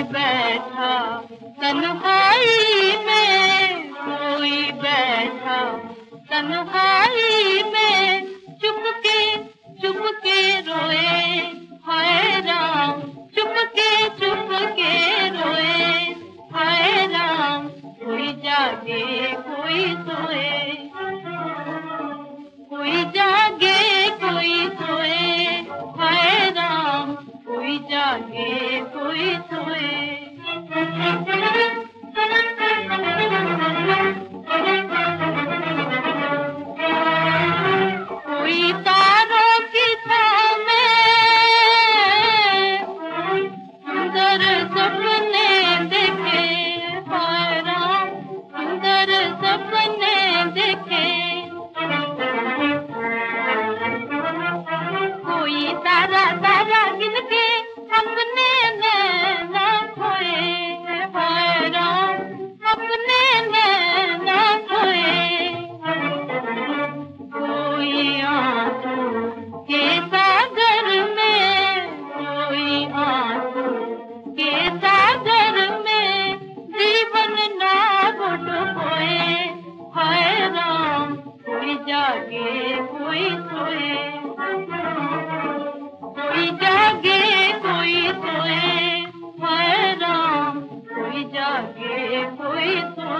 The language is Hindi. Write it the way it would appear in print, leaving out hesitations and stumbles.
बैठा तन्हाई में, कोई बैठा तन्हाई में, चुपके रोए, हाय राम, चुपके रोए, हाय राम। कोई जागे कोई सोए, कोई जागे कोई सोए, हाय राम, कोई जागे कोई सोए। कोई तारों की छाँव में सुंदर सपने देखे, हाय राम, सुंदर सपने देखे। कोई तारा गिन के अपने नैना खोए, हाय राम, अपने नैना खोए। कोई आंसू के सागर में, कोई आंसू के सागर में, जीवन नाव डुबोए, हाय राम, कोई जागे कोई सोए, कोई जागे कोई सोए, हाय राम, कोई जागे कोई सोए।